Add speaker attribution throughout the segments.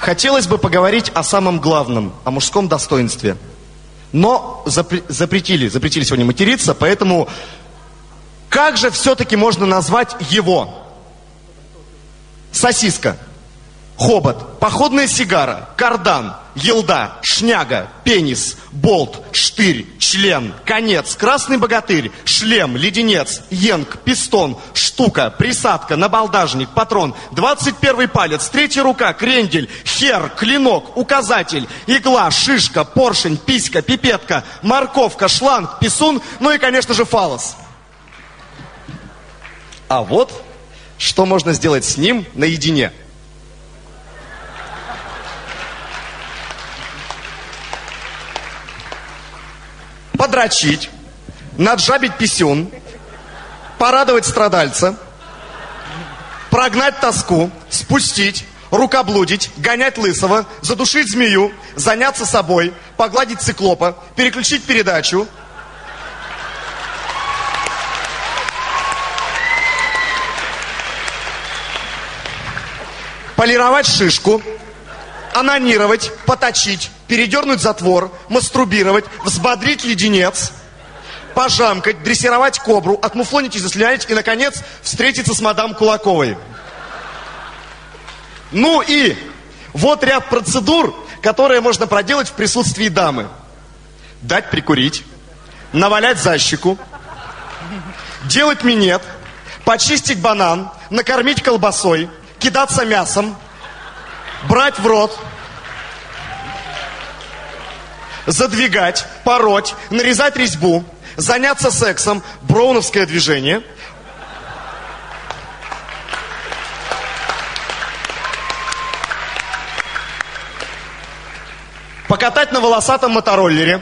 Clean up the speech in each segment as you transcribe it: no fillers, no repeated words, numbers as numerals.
Speaker 1: Хотелось бы поговорить о самом главном, о мужском достоинстве. Но запретили сегодня материться, поэтому как же все-таки можно назвать его? Сосиска, хобот, походная сигара, кардан, елда, шняга, пенис, болт, штырь, член, конец, красный богатырь, шлем, леденец, йенк, пистон, штука, присадка, набалдажник, патрон, 21 палец, третья рука, крендель, хер, клинок, указатель, игла, шишка, поршень, писька, пипетка, морковка, шланг, писун, ну и, конечно же, фалос. А вот что можно сделать с ним наедине. Подрочить, наджабить писюн, порадовать страдальца, прогнать тоску, спустить, рукоблудить, гонять лысого, задушить змею, заняться собой, погладить циклопа, переключить передачу, полировать шишку, анонировать, поточить, передернуть затвор, мастурбировать, взбодрить леденец, пожамкать, дрессировать кобру, отмуфлонить и заслюнять и, наконец, встретиться с мадам Кулаковой. Ну и вот ряд процедур, которые можно проделать в присутствии дамы. Дать прикурить, навалять за щеку, делать минет, почистить банан, накормить колбасой, кидаться мясом, брать в рот, задвигать, пороть, нарезать резьбу, заняться сексом, броуновское движение, покатать на волосатом мотороллере,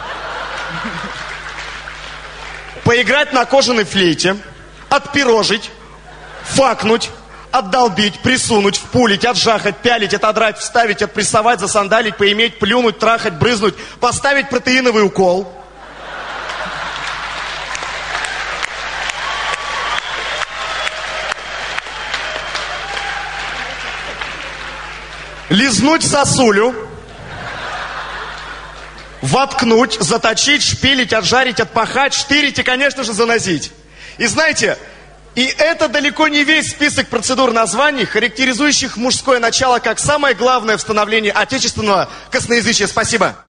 Speaker 1: поиграть на кожаной флейте, отпирожить, факнуть, отдолбить, присунуть, впулить, отжахать, пялить, отодрать, вставить, отпрессовать, засандалить, поиметь, плюнуть, трахать, брызнуть, поставить протеиновый укол. Лизнуть сосулю. Воткнуть, заточить, шпилить, отжарить, отпахать, штырить и, конечно же, занозить. И знаете... И это далеко не весь список процедур названий, характеризующих мужское начало как самое главное в становлении отечественного косноязычия. Спасибо.